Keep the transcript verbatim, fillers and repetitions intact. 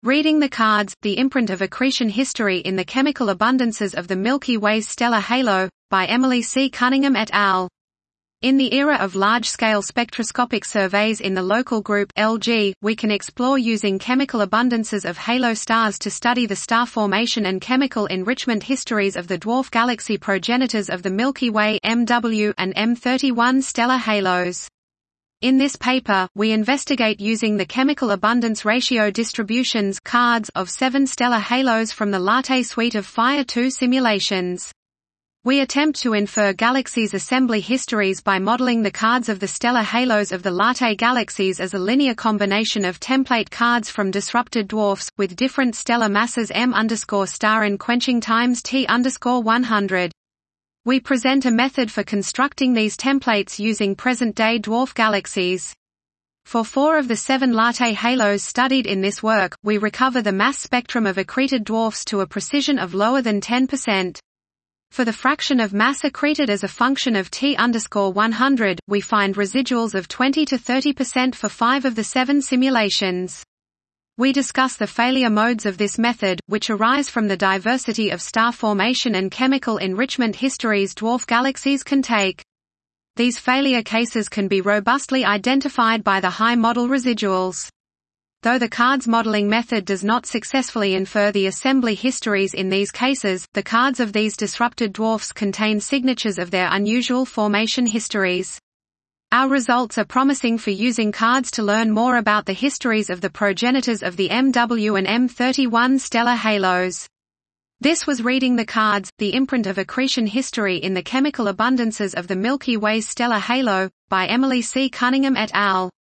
Reading the Cards, The Imprint of Accretion History in the Chemical Abundances of the Milky Way's Stellar Halo, by Emily C. Cunningham et al. In the era of large-scale spectroscopic surveys in the Local Group L G, we can explore using chemical abundances of halo stars to study the star formation and chemical enrichment histories of the dwarf galaxy progenitors of the Milky Way M W and M thirty-one stellar halos. In this paper, we investigate using the chemical abundance ratio distributions (CARDS) of seven stellar halos from the LATTE suite of Fire two simulations. We attempt to infer galaxies' assembly histories by modeling the CARDS of the stellar halos of the LATTE galaxies as a linear combination of template CARDS from disrupted dwarfs, with different stellar masses m underscore star and quenching times t underscore one hundred. We present a method for constructing these templates using present-day dwarf galaxies. For four of the seven LATTE halos studied in this work, we recover the mass spectrum of accreted dwarfs to a precision of lower than ten percent. For the fraction of mass accreted as a function of t underscore one hundred, we find residuals of twenty to thirty percent for five of the seven simulations. We discuss the failure modes of this method, which arise from the diversity of star formation and chemical enrichment histories dwarf galaxies can take. These failure cases can be robustly identified by the high model residuals. Though the CARDS modeling method does not successfully infer the assembly histories in these cases, the CARDS of these disrupted dwarfs contain signatures of their unusual formation histories. Our results are promising for using CARDS to learn more about the histories of the progenitors of the M W and M thirty-one stellar halos. This was Reading the Cards, The Imprint of Accretion History in the Chemical Abundances of the Milky Way's Stellar Halo, by Emily C. Cunningham et al.